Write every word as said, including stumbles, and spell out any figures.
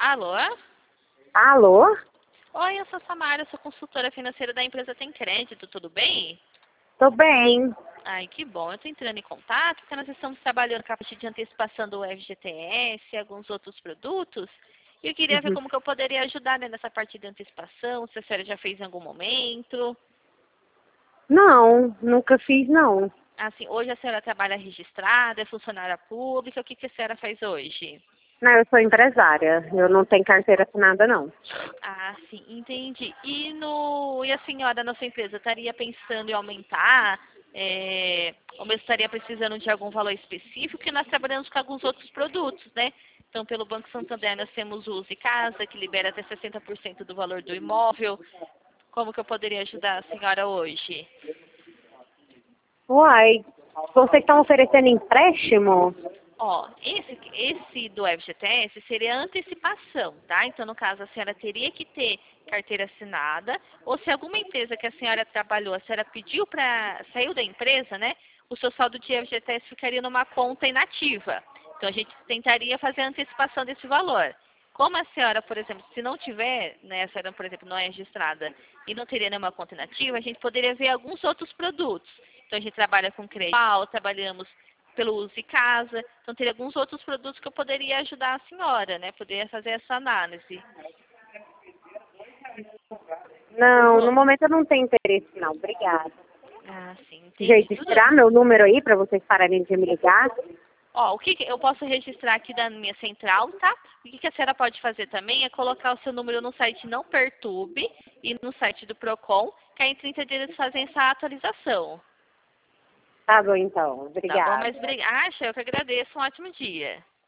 Alô? Alô? Oi, eu sou Samara, sou consultora financeira da empresa Tem Crédito, tudo bem? Tô bem. Ai, que bom. Eu estou entrando em contato porque nós estamos trabalhando com a parte de antecipação do F G T S e alguns outros produtos. E eu queria ver Uhum. como que eu poderia ajudar, né, nessa parte de antecipação, se a senhora já fez em algum momento. Não, nunca fiz não. Assim, hoje a senhora trabalha registrada, é funcionária pública, o que, que a senhora faz hoje? Não, eu sou empresária. Eu não tenho carteira assinada não. Ah, sim, entendi. E, no, e a senhora na sua empresa estaria pensando em aumentar, é, ou mesmo estaria precisando de algum valor específico, porque nós trabalhamos com alguns outros produtos, né? Então, pelo Banco Santander, nós temos o Use Casa, que libera até sessenta por cento do valor do imóvel. Como que eu poderia ajudar a senhora hoje? Uai, vocês estão oferecendo empréstimo? Ó, esse, esse do F G T S seria a antecipação, tá? Então, no caso, a senhora teria que ter carteira assinada, ou se alguma empresa que a senhora trabalhou, a senhora pediu para, saiu da empresa, né? O seu saldo de F G T S ficaria numa conta inativa. Então, a gente tentaria fazer a antecipação desse valor. Como a senhora, por exemplo, se não tiver, né, a senhora, por exemplo, não é registrada e não teria nenhuma conta inativa, a gente poderia ver alguns outros produtos. Então, a gente trabalha com crédito, trabalhamos pelo Use Casa. Então, teria alguns outros produtos que eu poderia ajudar a senhora, né? Poderia fazer essa análise. Não, no momento eu não tenho interesse não. Obrigada. Ah, sim, entendi. Registrar Tudo. meu número aí para vocês pararem de me ligar? Ó, o que que eu posso registrar aqui da minha central, tá? O que que a senhora pode fazer também é colocar o seu número no site Não Perturbe e no site do Procon, que aí em trinta dias eles fazem essa atualização. Tá bom então. Tá bom? Obrigada. Mas, obrigada. Ah, eu que agradeço. Um ótimo dia.